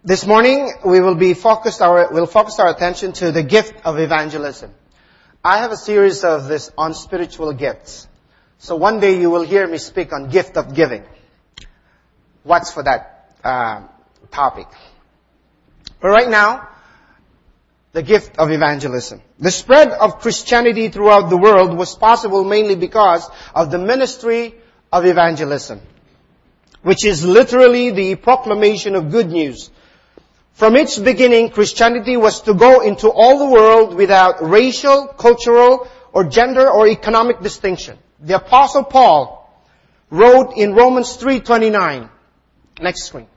This morning we'll focus our attention to the gift of evangelism. I have a series of this on spiritual gifts. So one day you will hear me speak on gift of giving. What's for that topic? But right now, the gift of evangelism. The spread of Christianity throughout the world was possible mainly because of the ministry of evangelism, which is literally the proclamation of good news. From its beginning, Christianity was to go into all the world without racial, cultural, or gender or economic distinction. The Apostle Paul wrote in Romans 3:29, next screen.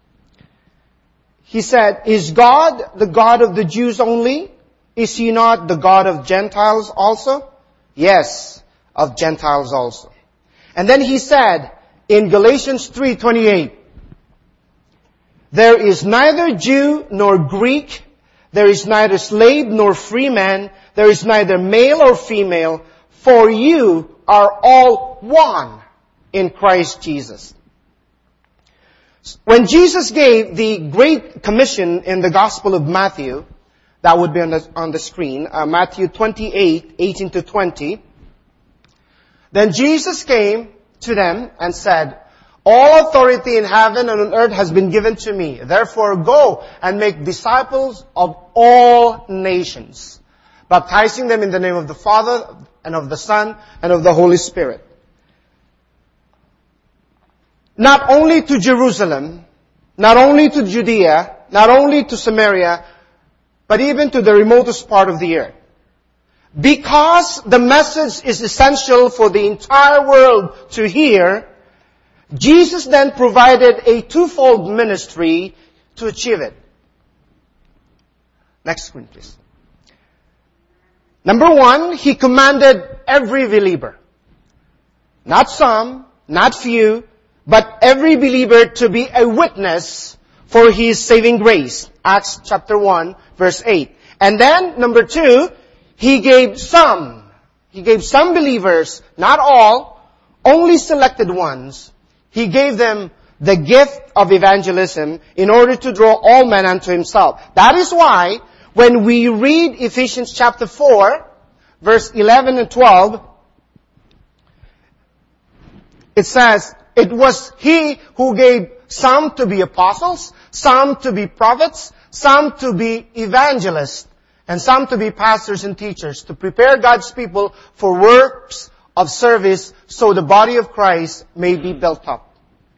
He said, "Is God the God of the Jews only? Is He not the God of Gentiles also? Yes, of Gentiles also." And then he said in Galatians 3:28, "There is neither Jew nor Greek, there is neither slave nor free man, there is neither male or female, for you are all one in Christ Jesus." When Jesus gave the Great Commission in the Gospel of Matthew, that would be on the screen, Matthew 28:18-20, then Jesus came to them and said, "All authority in heaven and on earth has been given to me. Therefore go and make disciples of all nations, baptizing them in the name of the Father and of the Son and of the Holy Spirit." Not only to Jerusalem, not only to Judea, not only to Samaria, but even to the remotest part of the earth. Because the message is essential for the entire world to hear, Jesus then provided a twofold ministry to achieve it. Next screen, please. Number one, He commanded every believer, not some, not few, but every believer to be a witness for His saving grace. Acts chapter 1, verse 8. And then, number two, He gave some believers, not all, only selected ones. He gave them the gift of evangelism in order to draw all men unto Himself. That is why, when we read Ephesians chapter 4, verse 11 and 12, it says, "It was He who gave some to be apostles, some to be prophets, some to be evangelists, and some to be pastors and teachers, to prepare God's people for works of service, so the body of Christ may be built up."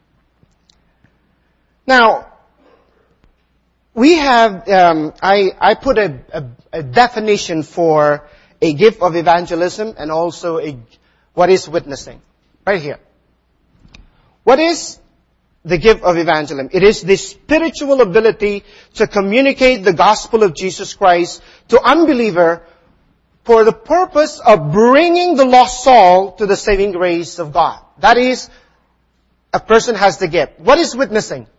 Now, we have, I put a definition for a gift of evangelism and also what is witnessing. Right here. What is the gift of evangelism? It is the spiritual ability to communicate the gospel of Jesus Christ to unbeliever for the purpose of bringing the lost soul to the saving grace of God. That is, a person has the gift. What is witnessing?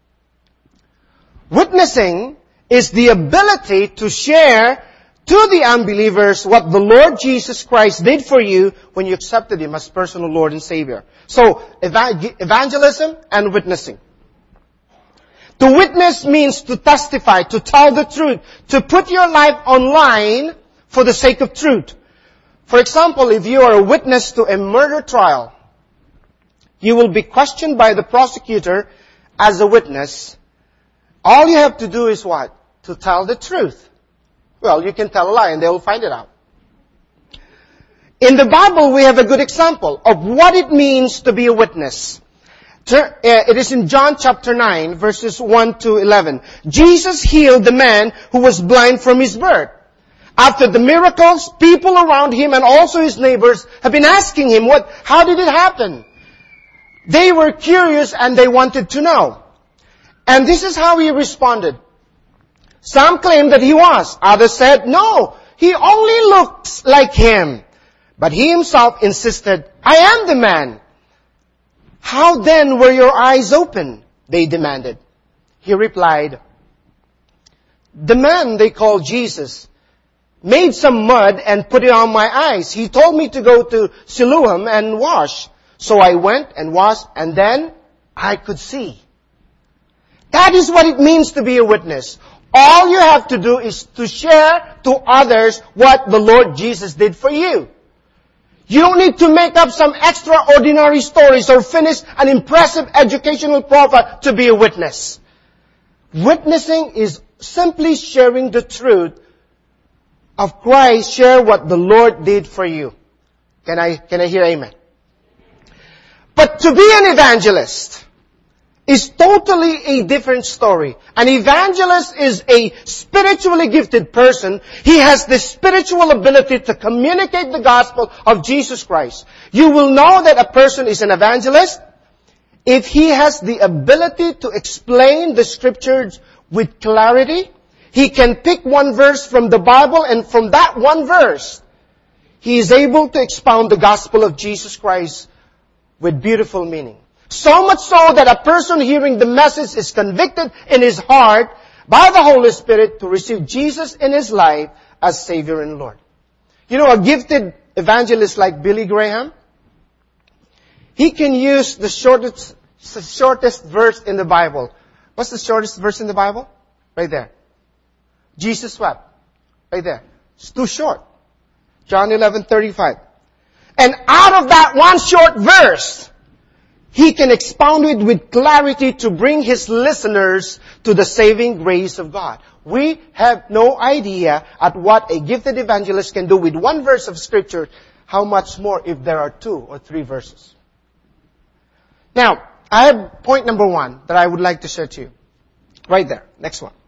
Witnessing is the ability to share to the unbelievers what the Lord Jesus Christ did for you when you accepted Him as personal Lord and Savior. So, evangelism and witnessing. To witness means to testify, to tell the truth, to put your life online for the sake of truth. For example, if you are a witness to a murder trial, you will be questioned by the prosecutor as a witness. All you have to do is what? To tell the truth. Well, you can tell a lie and they will find it out. In the Bible, we have a good example of what it means to be a witness. It is in John chapter 9, verses 1-11. Jesus healed the man who was blind from his birth. After the miracles, people around him and also his neighbors have been asking him, how did it happen? They were curious and they wanted to know. And this is how he responded. Some claimed that he was. Others said, "No, he only looks like him." But he himself insisted, "I am the man." "How then were your eyes open?" they demanded. He replied, "The man they call Jesus made some mud and put it on my eyes. He told me to go to Siloam and wash. So I went and washed, and then I could see." That is what it means to be a witness. All you have to do is to share to others what the Lord Jesus did for you. You don't need to make up some extraordinary stories or finish an impressive educational profile to be a witness. Witnessing is simply sharing the truth of Christ. Share what the Lord did for you. Can I hear amen? But to be an evangelist is totally a different story. An evangelist is a spiritually gifted person. He has the spiritual ability to communicate the gospel of Jesus Christ. You will know that a person is an evangelist if he has the ability to explain the scriptures with clarity. He can pick one verse from the Bible, and from that one verse, he is able to expound the gospel of Jesus Christ with beautiful meaning. So much so that a person hearing the message is convicted in his heart by the Holy Spirit to receive Jesus in his life as Savior and Lord. You know, a gifted evangelist like Billy Graham, he can use the shortest verse in the Bible. What's the shortest verse in the Bible? Right there. Jesus wept. Right there. It's too short. John 11:35. And out of that one short verse, he can expound it with clarity to bring his listeners to the saving grace of God. We have no idea at what a gifted evangelist can do with one verse of Scripture, how much more if there are 2 or 3 verses. Now, I have point number 1 that I would like to share to you. Right there. Next one.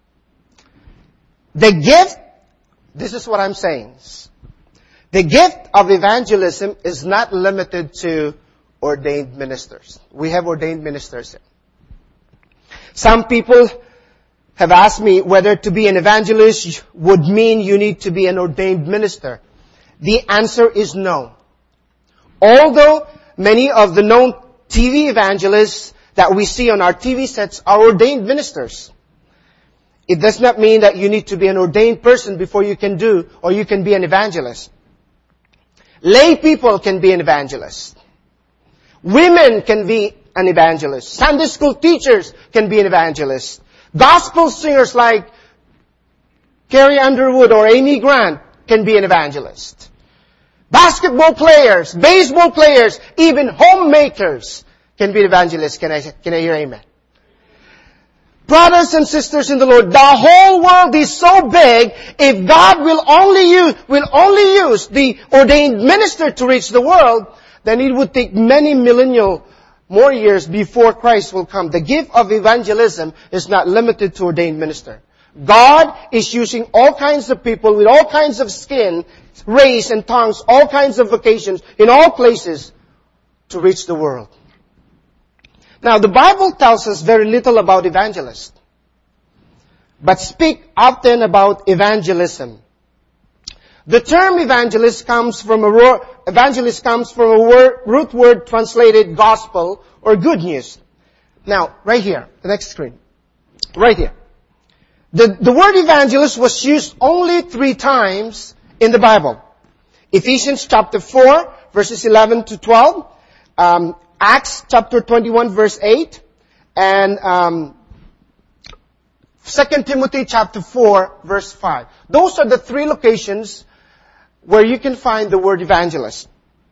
The gift, this is what I'm saying. The gift of evangelism is not limited to ordained ministers. We have ordained ministers here. Some people have asked me whether to be an evangelist would mean you need to be an ordained minister. The answer is no. Although many of the known TV evangelists that we see on our TV sets are ordained ministers, it does not mean that you need to be an ordained person before you can do or you can be an evangelist. Lay people can be an evangelist. Women can be an evangelist. Sunday school teachers can be an evangelist. Gospel singers like Carrie Underwood or Amy Grant can be an evangelist. Basketball players, baseball players, even homemakers can be evangelists. Can I hear amen? Brothers and sisters in the Lord, the whole world is so big, if God will only use the ordained minister to reach the world, then it would take many millennial more years before Christ will come. The gift of evangelism is not limited to ordained minister. God is using all kinds of people with all kinds of skin, race and tongues, all kinds of vocations, in all places to reach the world. Now, the Bible tells us very little about evangelists, but speak often about evangelism. The term evangelist comes from a root word translated gospel or good news. Now, right here, the next screen. Right here. The word evangelist was used only 3 times in the Bible. Ephesians chapter 4, verses 11 to 12. Acts chapter 21, verse 8. And 2 Timothy chapter 4, verse 5. Those are the 3 locations where you can find the word evangelist.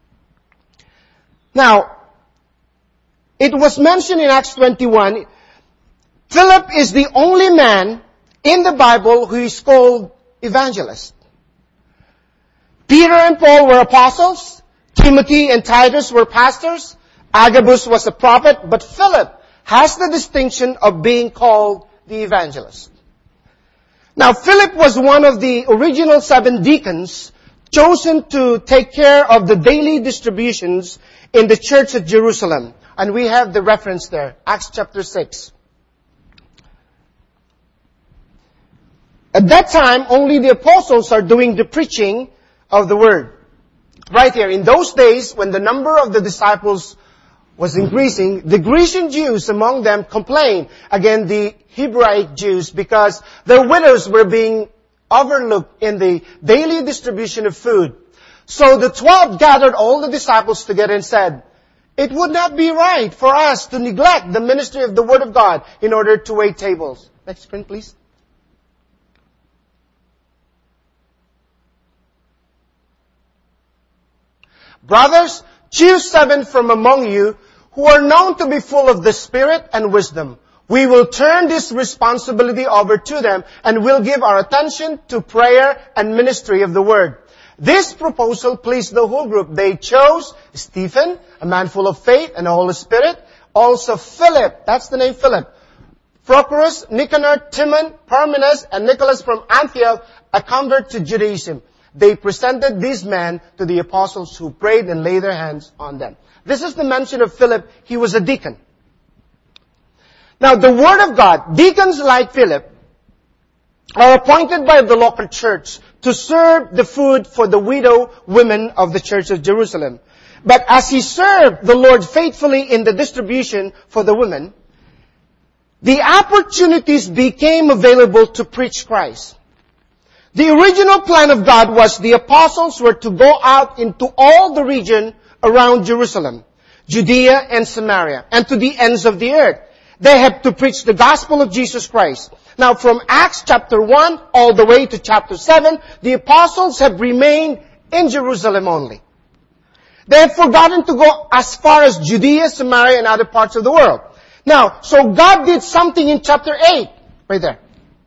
Now, it was mentioned in Acts 21, Philip is the only man in the Bible who is called evangelist. Peter and Paul were apostles. Timothy and Titus were pastors. Agabus was a prophet. But Philip has the distinction of being called the evangelist. Now, Philip was one of the original 7 deacons chosen to take care of the daily distributions in the church at Jerusalem. And we have the reference there, Acts chapter 6. At that time, only the apostles are doing the preaching of the word. Right here, in those days, when the number of the disciples was increasing, the Grecian Jews among them complained against the Hebraic Jews because their widows were being overlooked in the daily distribution of food. So the 12 gathered all the disciples together and said, It would not be right for us to neglect the ministry of the Word of God in order to wait tables. Next screen, please. Brothers, choose 7 from among you who are known to be full of the Spirit and wisdom. We will turn this responsibility over to them and will give our attention to prayer and ministry of the Word. This proposal pleased the whole group. They chose Stephen, a man full of faith and the Holy Spirit. Also Philip, that's the name Philip. Prochorus, Nicanor, Timon, Parmenas, and Nicholas from Antioch, a convert to Judaism. They presented these men to the apostles who prayed and laid their hands on them. This is the mention of Philip. He was a deacon. Now, the Word of God, deacons like Philip, are appointed by the local church to serve the food for the widow women of the church of Jerusalem. But as he served the Lord faithfully in the distribution for the women, the opportunities became available to preach Christ. The original plan of God was the apostles were to go out into all the region around Jerusalem, Judea and Samaria, and to the ends of the earth. They have to preach the gospel of Jesus Christ. Now from Acts chapter 1 all the way to chapter 7, the apostles have remained in Jerusalem only. They have forgotten to go as far as Judea, Samaria, and other parts of the world. Now, so God did something in chapter 8, right there.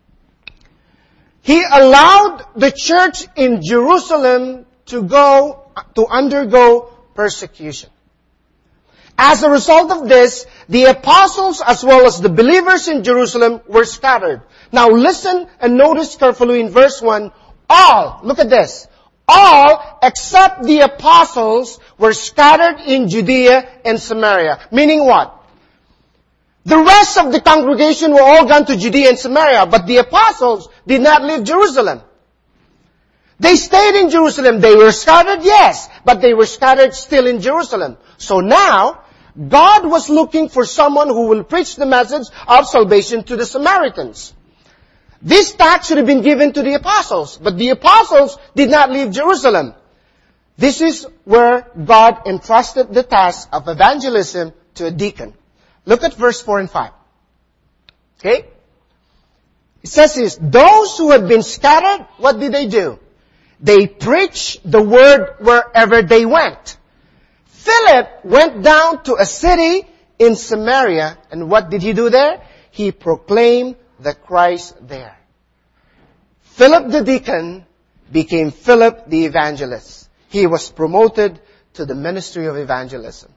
He allowed the church in Jerusalem to undergo persecution. As a result of this, the apostles as well as the believers in Jerusalem were scattered. Now listen and notice carefully in verse 1, all, look at this, all except the apostles were scattered in Judea and Samaria. Meaning what? The rest of the congregation were all gone to Judea and Samaria, but the apostles did not leave Jerusalem. They stayed in Jerusalem. They were scattered, yes, but they were scattered still in Jerusalem. So now, God was looking for someone who will preach the message of salvation to the Samaritans. This task should have been given to the apostles, but the apostles did not leave Jerusalem. This is where God entrusted the task of evangelism to a deacon. Look at verse 4 and 5. Okay? It says this, those who had been scattered, what did they do? They preached the word wherever they went. Philip went down to a city in Samaria, and what did he do there? He proclaimed the Christ there. Philip the deacon became Philip the evangelist. He was promoted to the ministry of evangelism.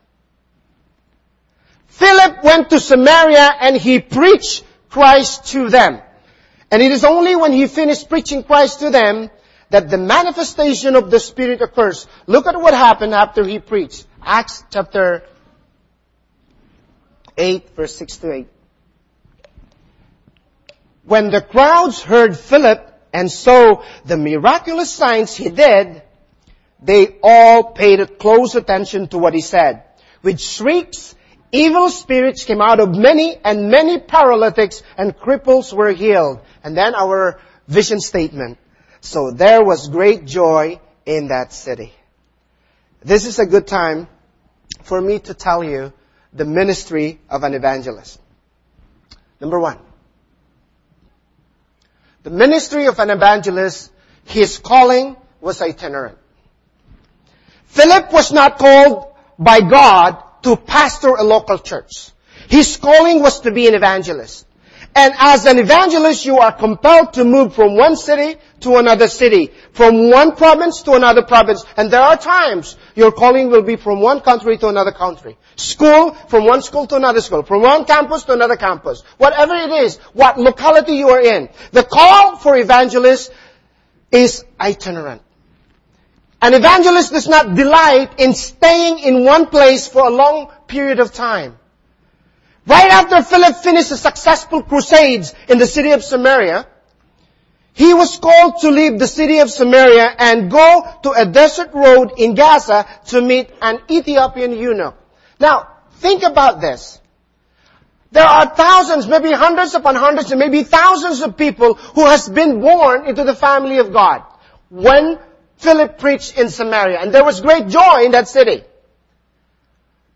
Philip went to Samaria and he preached Christ to them. And it is only when he finished preaching Christ to them that the manifestation of the Spirit occurs. Look at what happened after he preached. Acts chapter 8, verse 6 to 8. When the crowds heard Philip and saw the miraculous signs he did, they all paid close attention to what he said. With shrieks, evil spirits came out of many, and many paralytics and cripples were healed. And then our vision statement. So there was great joy in that city. This is a good time for me to tell you the ministry of an evangelist. Number 1. The ministry of an evangelist, his calling was itinerant. Philip was not called by God to pastor a local church. His calling was to be an evangelist. And as an evangelist, you are compelled to move from one city to another city, from one province to another province. And there are times your calling will be from one country to another country. School, from one school to another school, from one campus to another campus. Whatever it is, what locality you are in. The call for evangelists is itinerant. An evangelist does not delight in staying in one place for a long period of time. Right after Philip finished the successful crusades in the city of Samaria, he was called to leave the city of Samaria and go to a desert road in Gaza to meet an Ethiopian eunuch. Now, think about this. There are thousands, maybe hundreds upon hundreds, and maybe thousands of people who has been born into the family of God when Philip preached in Samaria. And there was great joy in that city.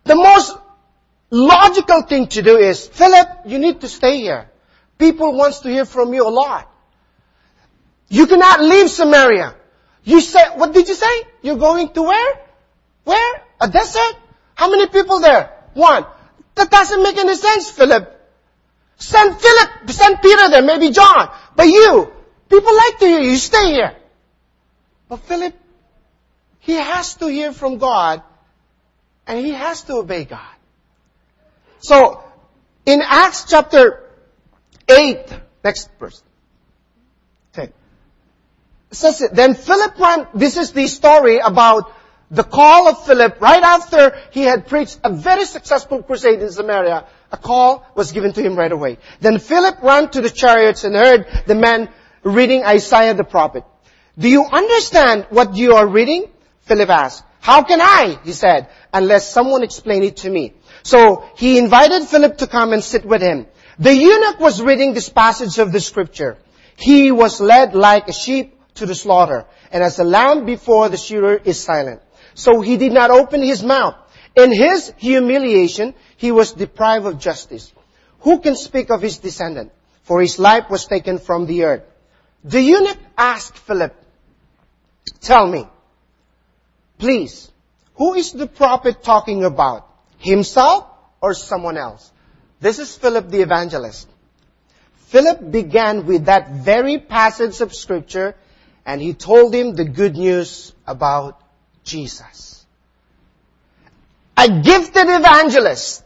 The most logical thing to do is, Philip, you need to stay here. People wants to hear from you a lot. You cannot leave Samaria. You said, what did you say? You're going to where? Where? A desert? How many people there? One. That doesn't make any sense, Philip. Send Peter there, maybe John. But you, people like to hear you. You stay here. But Philip, he has to hear from God, and he has to obey God. So, in Acts chapter 8, next verse. Okay. It says it, then Philip went, this is the story about the call of Philip right after he had preached a very successful crusade in Samaria. A call was given to him right away. Then Philip ran to the chariots and heard the man reading Isaiah the prophet. Do you understand what you are reading? Philip asked. How can I, he said, unless someone explain it to me. So he invited Philip to come and sit with him. The eunuch was reading this passage of the scripture. He was led like a sheep to the slaughter, and as a lamb before the shearer is silent. So he did not open his mouth. In his humiliation, he was deprived of justice. Who can speak of his descendant? For his life was taken from the earth. The eunuch asked Philip, tell me, please, who is the prophet talking about? Himself or someone else? This is Philip the evangelist. Philip began with that very passage of scripture, and he told him the good news about Jesus. A gifted evangelist.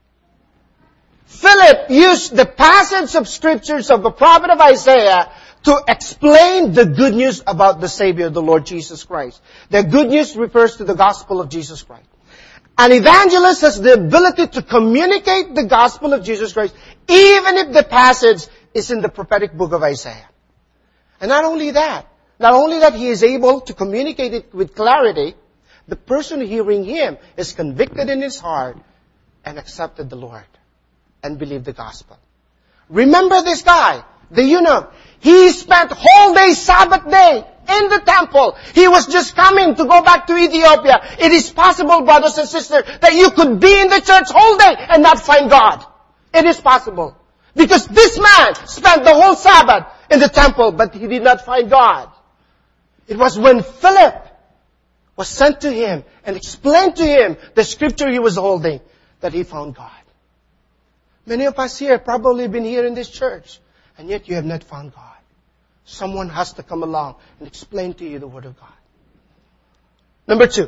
Philip used the passage of scriptures of the prophet of Isaiah to explain the good news about the Savior, the Lord Jesus Christ. The good news refers to the gospel of Jesus Christ. An evangelist has the ability to communicate the gospel of Jesus Christ, even if the passage is in the prophetic book of Isaiah. And not only that he is able to communicate it with clarity, the person hearing him is convicted in his heart and accepted the Lord and believed the gospel. Remember this guy, the eunuch. He spent whole day, Sabbath day, in the temple. He was just coming to go back to Ethiopia. It is possible, brothers and sisters, that you could be in the church whole day and not find God. It is possible. Because this man spent the whole Sabbath in the temple, but he did not find God. It was when Philip was sent to him and explained to him the scripture he was holding that he found God. Many of us here probably been here in this church, and yet you have not found God. Someone has to come along and explain to you the Word of God. Number 2.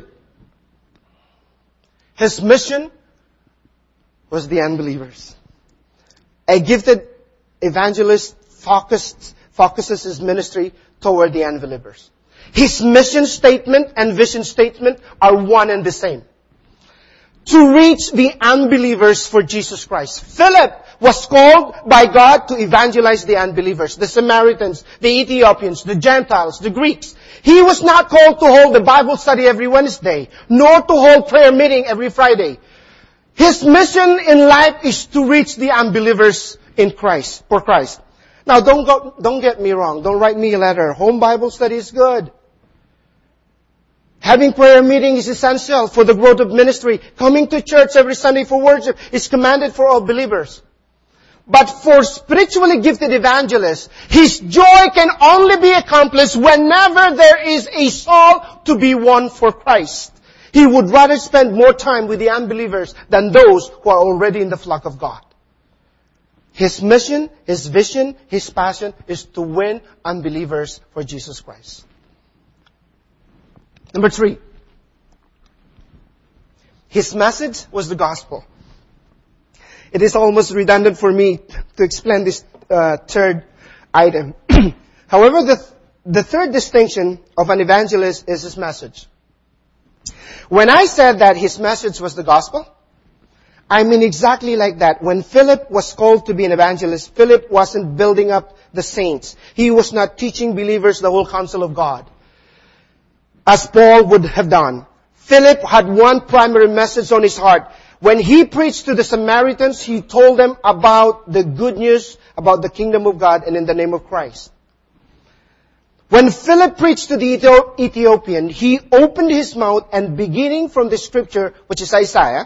His mission was the unbelievers. A gifted evangelist focuses his ministry toward the unbelievers. His mission statement and vision statement are one and the same. To reach the unbelievers for Jesus Christ. Philip was called by God to evangelize the unbelievers, the Samaritans, the Ethiopians, the Gentiles, the Greeks. He was not called to hold a Bible study every Wednesday, nor to hold prayer meeting every Friday. His mission in life is to reach the unbelievers in Christ, for Christ. Now don't get me wrong. Don't write me a letter. Home Bible study is good. Having prayer meeting is essential for the growth of ministry. Coming to church every Sunday for worship is commanded for all believers. But for spiritually gifted evangelists, his joy can only be accomplished whenever there is a soul to be won for Christ. He would rather spend more time with the unbelievers than those who are already in the flock of God. His mission, his vision, his passion is to win unbelievers for Jesus Christ. Number 3. His message was the gospel. It is almost redundant for me to explain this third item. However, the third distinction of an evangelist is his message. When I said that his message was the gospel, I mean exactly like that. When Philip was called to be an evangelist, Philip wasn't building up the saints. He was not teaching believers the whole counsel of God, as Paul would have done. Philip had one primary message on his heart. When he preached to the Samaritans, he told them about the good news about the kingdom of God and in the name of Christ. When Philip preached to the Ethiopian, he opened his mouth and beginning from the scripture, which is Isaiah,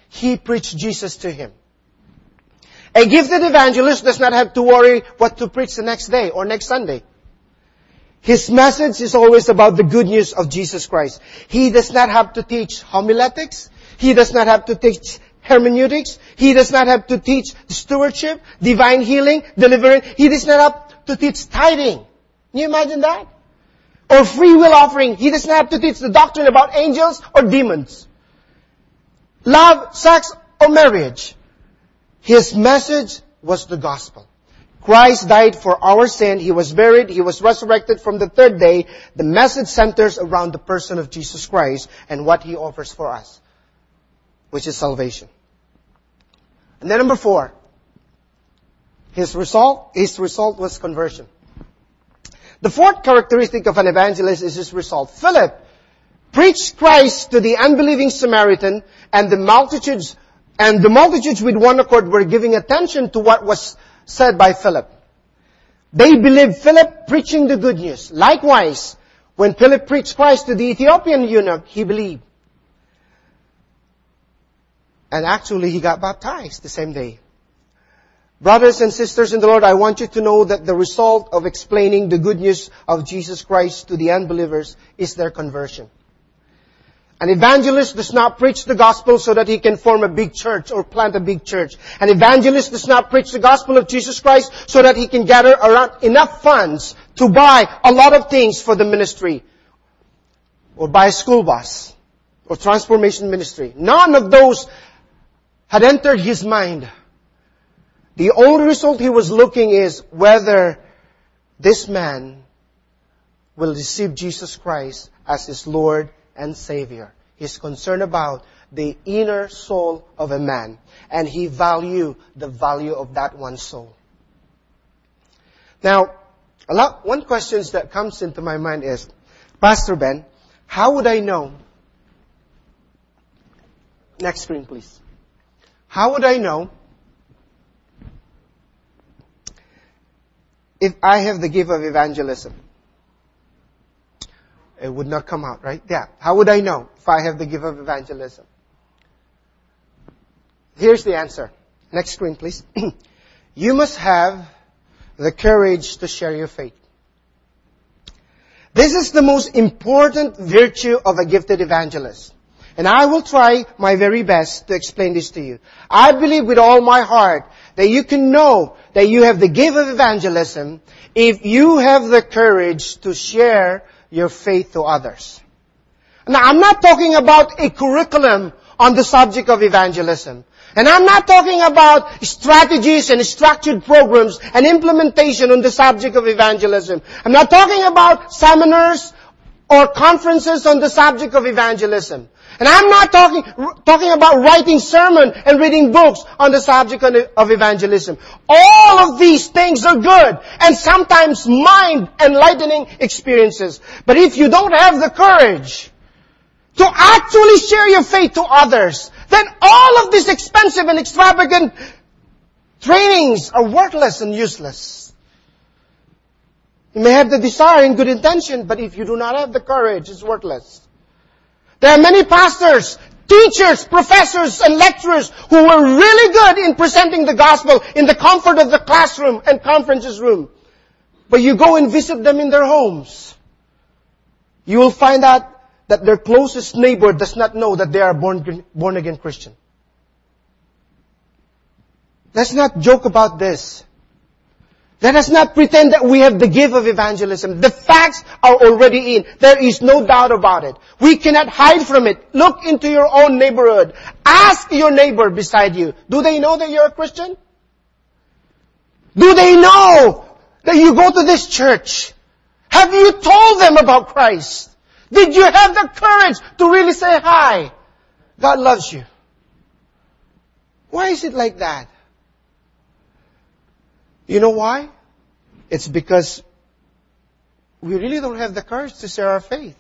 he preached Jesus to him. A gifted evangelist does not have to worry what to preach the next day or next Sunday. His message is always about the good news of Jesus Christ. He does not have to teach homiletics. He does not have to teach hermeneutics. He does not have to teach stewardship, divine healing, deliverance. He does not have to teach tithing. Can you imagine that? Or free will offering. He does not have to teach the doctrine about angels or demons. Love, sex, or marriage. His message was the gospel. Christ died for our sin. He was buried. He was resurrected from the third day. The message centers around the person of Jesus Christ and what He offers for us, which is salvation. And then number 4. His result was conversion. The fourth characteristic of an evangelist is his result. Philip preached Christ to the unbelieving Samaritan, and the multitudes with one accord were giving attention to what was said by Philip. They believed Philip preaching the good news. Likewise, when Philip preached Christ to the Ethiopian eunuch, he believed. And actually, he got baptized the same day. Brothers and sisters in the Lord, I want you to know that the result of explaining the good news of Jesus Christ to the unbelievers is their conversion. An evangelist does not preach the gospel so that he can form a big church or plant a big church. An evangelist does not preach the gospel of Jesus Christ so that he can gather around enough funds to buy a lot of things for the ministry, or buy a school bus, or transformation ministry. None of those had entered his mind. The only result he was looking is whether this man will receive Jesus Christ as his Lord and Savior. He's concerned about the inner soul of a man, and he valued the value of that one soul. Now, one question that comes into my mind is, Pastor Ben, how would I know? Next screen, please. How would I know if I have the gift of evangelism? It would not come out, right? Yeah. How would I know if I have the gift of evangelism? Here's the answer. Next screen, please. You must have the courage to share your faith. This is the most important virtue of a gifted evangelist. And I will try my very best to explain this to you. I believe with all my heart that you can know that you have the gift of evangelism if you have the courage to share your faith to others. Now, I'm not talking about a curriculum on the subject of evangelism. And I'm not talking about strategies and structured programs and implementation on the subject of evangelism. I'm not talking about seminars or conferences on the subject of evangelism. And I'm not talking about writing sermon and reading books on the subject of evangelism. All of these things are good and sometimes mind-enlightening experiences. But if you don't have the courage to actually share your faith to others, then all of these expensive and extravagant trainings are worthless and useless. You may have the desire and good intention, but if you do not have the courage, it's worthless. There are many pastors, teachers, professors, and lecturers who were really good in presenting the gospel in the comfort of the classroom and conferences room. But you go and visit them in their homes. You will find out that their closest neighbor does not know that they are born again Christian. Let's not joke about this. Let us not pretend that we have the gift of evangelism. The facts are already in. There is no doubt about it. We cannot hide from it. Look into your own neighborhood. Ask your neighbor beside you. Do they know that you're a Christian? Do they know that you go to this church? Have you told them about Christ? Did you have the courage to really say hi? God loves you. Why is it like that? You know why? It's because we really don't have the courage to share our faith.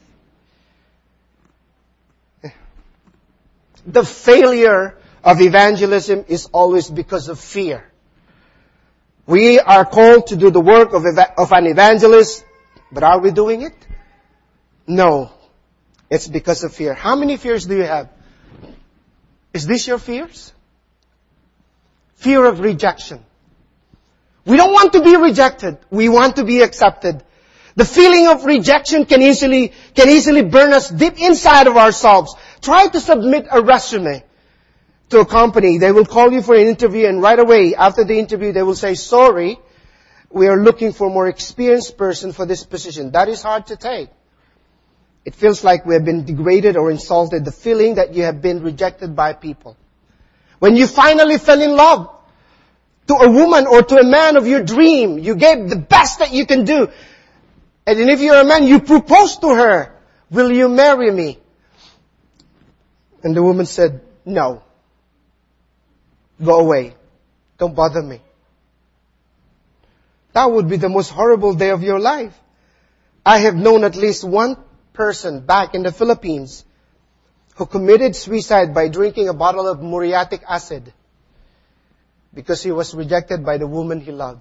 The failure of evangelism is always because of fear. We are called to do the work of an evangelist, but are we doing it? No. It's because of fear. How many fears do you have? Is this your fears? Fear of rejection. We don't want to be rejected. We want to be accepted. The feeling of rejection can easily burn us deep inside of ourselves. Try to submit a resume to a company. They will call you for an interview, and right away after the interview they will say, sorry, we are looking for a more experienced person for this position. That is hard to take. It feels like we have been degraded or insulted. The feeling that you have been rejected by people. When you finally fell in love to a woman or to a man of your dream, you gave the best that you can do. And then if you're a man, you propose to her, will you marry me? And the woman said, no. Go away. Don't bother me. That would be the most horrible day of your life. I have known at least one person back in the Philippines who committed suicide by drinking a bottle of muriatic acid because he was rejected by the woman he loved.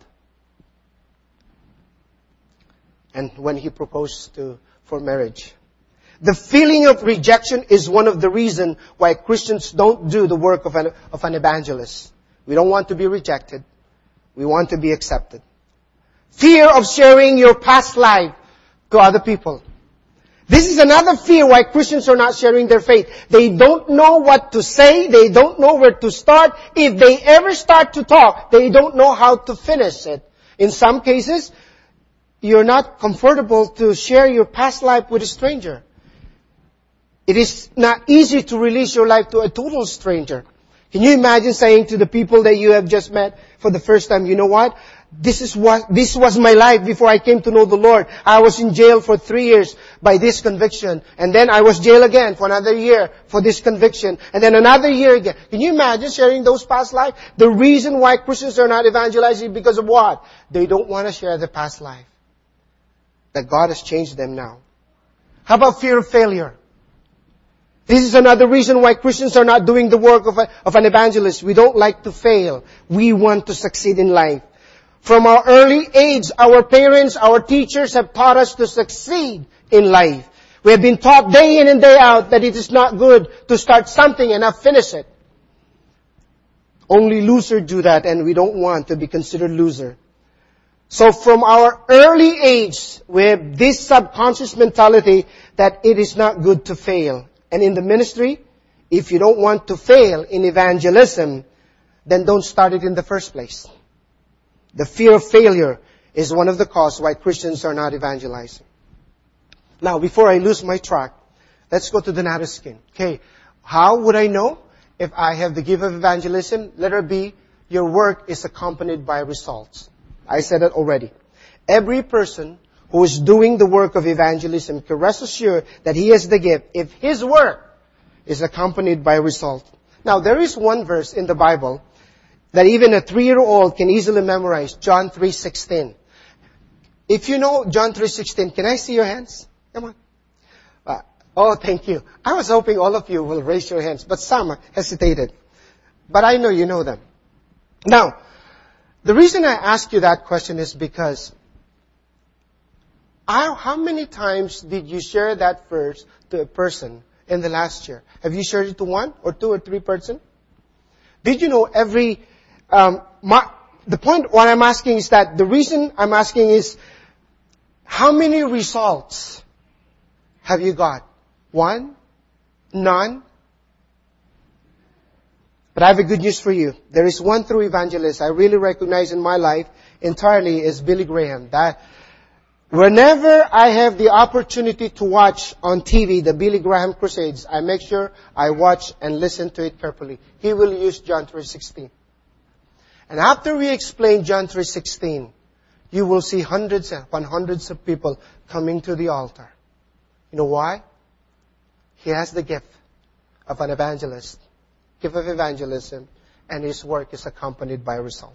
And when he proposed for marriage. The feeling of rejection is one of the reasons why Christians don't do the work of an evangelist. We don't want to be rejected. We want to be accepted. Fear of sharing your past life to other people. This is another fear why Christians are not sharing their faith. They don't know what to say. They don't know where to start. If they ever start to talk, they don't know how to finish it. In some cases, you're not comfortable to share your past life with a stranger. It is not easy to release your life to a total stranger. Can you imagine saying to the people that you have just met for the first time, you know what? This was my life before I came to know the Lord. I was in jail for 3 years by this conviction. And then I was jailed again for another year for this conviction. And then another year again. Can you imagine sharing those past life? The reason why Christians are not evangelizing is because of what? They don't want to share the past life. That God has changed them now. How about fear of failure? This is another reason why Christians are not doing the work of an evangelist. We don't like to fail. We want to succeed in life. From our early age, our parents, our teachers have taught us to succeed in life. We have been taught day in and day out that it is not good to start something and not finish it. Only losers do that, and we don't want to be considered loser. So from our early age, we have this subconscious mentality that it is not good to fail. And in the ministry, if you don't want to fail in evangelism, then don't start it in the first place. The fear of failure is one of the causes why Christians are not evangelizing. Now, before I lose my track, let's go to the narrow skin. Okay, how would I know if I have the gift of evangelism? Letter B, your work is accompanied by results. I said it already. Every person who is doing the work of evangelism can rest assured that he has the gift if his work is accompanied by result. Now, there is one verse in the Bible that even a 3-year-old can easily memorize, John 3:16. If you know John 3:16, can I see your hands? Come on. Oh, thank you. I was hoping all of you will raise your hands, but some hesitated. But I know you know them. Now, the reason I ask you that question is because how many times did you share that verse to a person in the last year? Have you shared it to 1 or 2 or 3 person? Did you know the point what I'm asking is that the reason I'm asking is how many results have you got? 1? None? But I have a good news for you. There is one true evangelist I really recognize in my life entirely is Billy Graham. That whenever I have the opportunity to watch on TV the Billy Graham crusades, I make sure I watch and listen to it carefully. He will use John 3:16. And after we explain John 3:16, you will see hundreds upon hundreds of people coming to the altar. You know why? He has the gift of an evangelist, gift of evangelism, and his work is accompanied by result.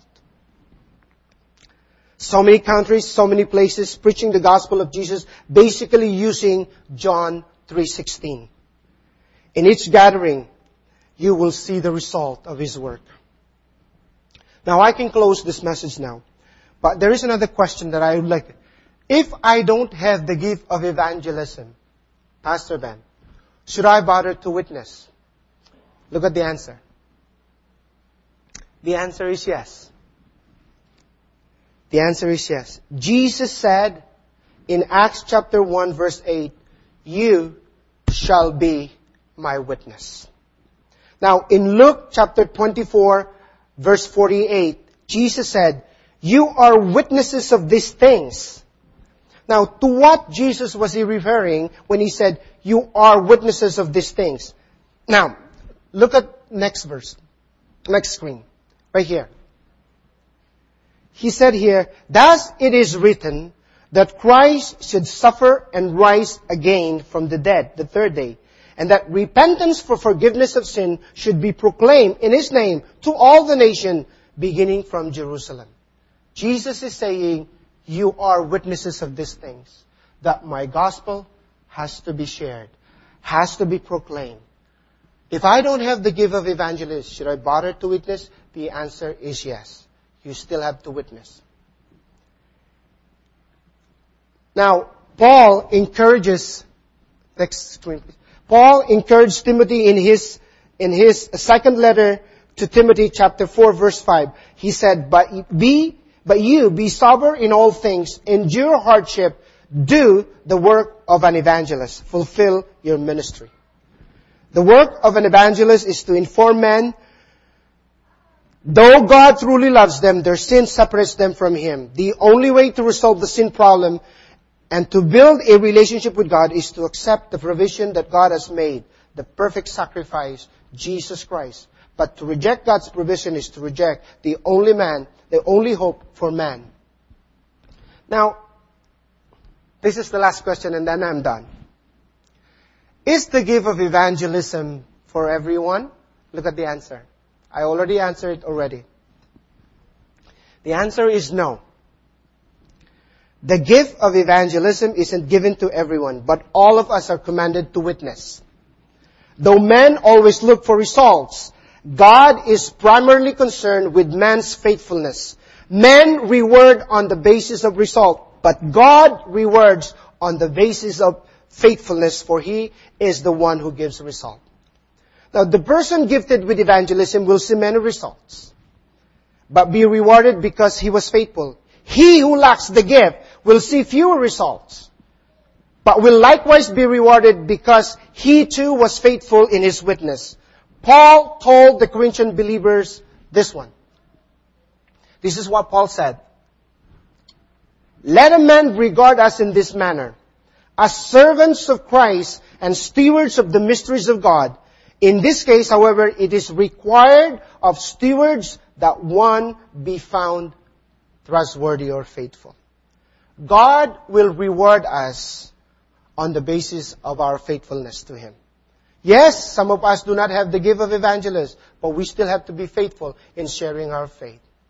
So many countries, so many places preaching the gospel of Jesus, basically using John 3:16. In each gathering, you will see the result of his work. Now I can close this message now. But there is another question that I would like. If I don't have the gift of evangelism, Pastor Ben, should I bother to witness? Look at the answer. The answer is yes. The answer is yes. Jesus said in Acts chapter 1 verse 8, you shall be my witness. Now in Luke chapter 24 verse 48, Jesus said, you are witnesses of these things. Now to what Jesus was he referring when he said, you are witnesses of these things? Now, look at next verse. Next screen. Right here. He said here, thus it is written that Christ should suffer and rise again from the dead the third day, and that repentance for forgiveness of sin should be proclaimed in His name to all the nation, beginning from Jerusalem. Jesus is saying, you are witnesses of these things, that my gospel has to be shared, has to be proclaimed. If I don't have the gift of evangelist, should I bother to witness? The answer is yes. You still have to witness. Now, Paul encouraged Timothy in his second letter to Timothy chapter 4 verse 5. He said, But you be sober in all things, endure hardship, do the work of an evangelist, fulfill your ministry. The work of an evangelist is to inform men, though God truly loves them, their sin separates them from Him. The only way to resolve the sin problem and to build a relationship with God is to accept the provision that God has made, the perfect sacrifice, Jesus Christ. But to reject God's provision is to reject the only man, the only hope for man. Now, this is the last question and then I'm done. Is the gift of evangelism for everyone? Look at the answer. I already answered it already. The answer is no. The gift of evangelism isn't given to everyone, but all of us are commanded to witness. Though men always look for results, God is primarily concerned with man's faithfulness. Men reward on the basis of result, but God rewards on the basis of faithfulness, for He is the one who gives result. Now, the person gifted with evangelism will see many results, but be rewarded because he was faithful. He who lacks the gift will see fewer results, but will likewise be rewarded because he too was faithful in his witness. Paul told the Corinthian believers this one. This is what Paul said. Let a man regard us in this manner, as servants of Christ and stewards of the mysteries of God. In this case, however, it is required of stewards that one be found trustworthy or faithful. God will reward us on the basis of our faithfulness to Him. Yes, some of us do not have the gift of evangelist, but we still have to be faithful in sharing our faith.